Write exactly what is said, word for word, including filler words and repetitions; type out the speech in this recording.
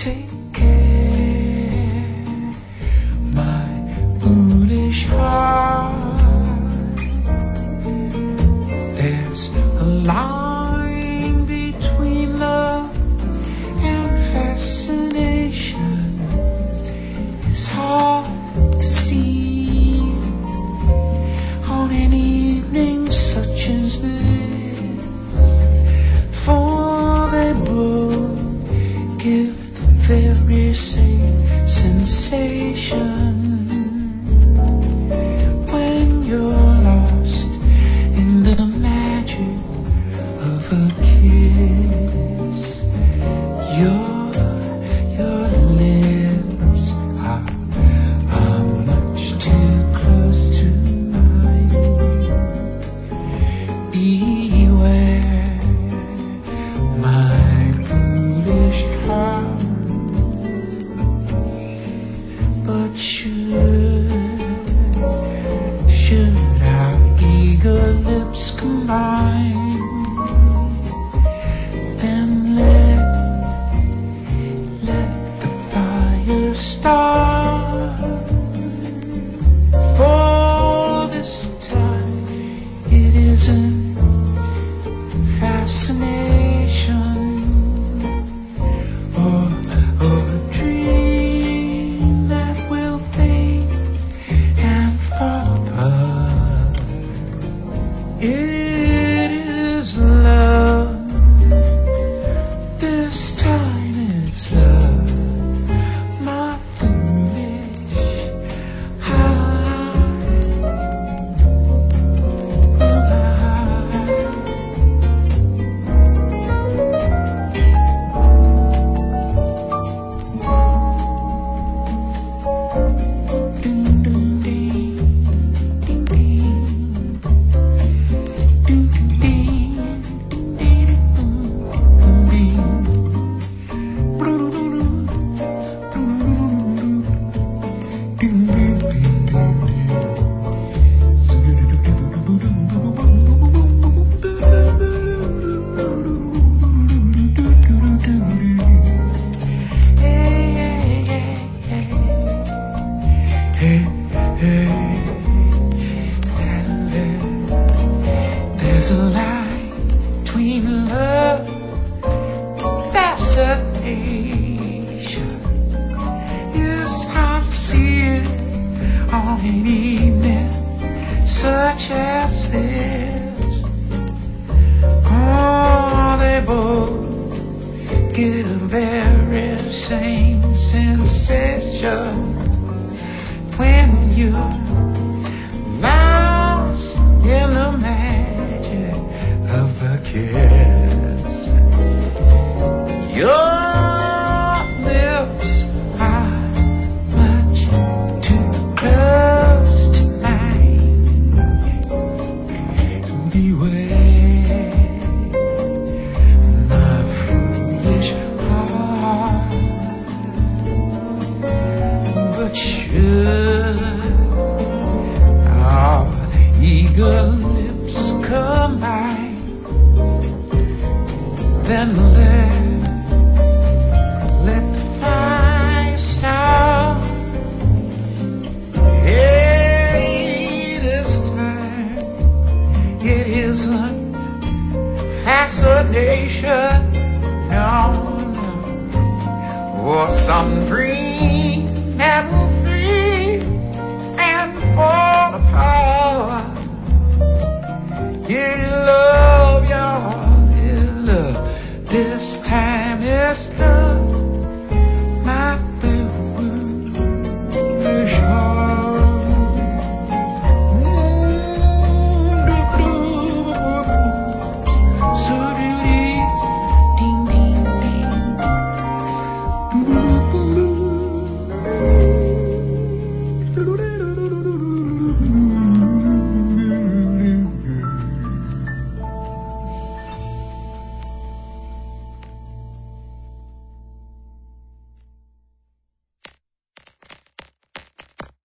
take care, my foolish heart. There's a line between love and fascination. It's hard to see on an evening such as this, for they both give the very same sensation when you're lost in the magic of a kiss. Your, your lips are, are much too close to mine. Beware, my foolish heart. But should, should our eager lips combine, then let, let the fire start. For this time it isn't fascination or, or a dream that will fade and fall apart. It is love. This time it's love, my foolish heart. There's a line between love and fascination. It's hard to see it on an evening such as this. Oh, they both get the very same sensation when you're lost in the magic of the kiss. Your lips are much too close to mine. So beware, my foolish heart. But should our eager lips combine, then let, let the fire start. Hey, this time it isn't fascination, no, no, or some dream that will fade and fall apart. You love, your love. This time it's love.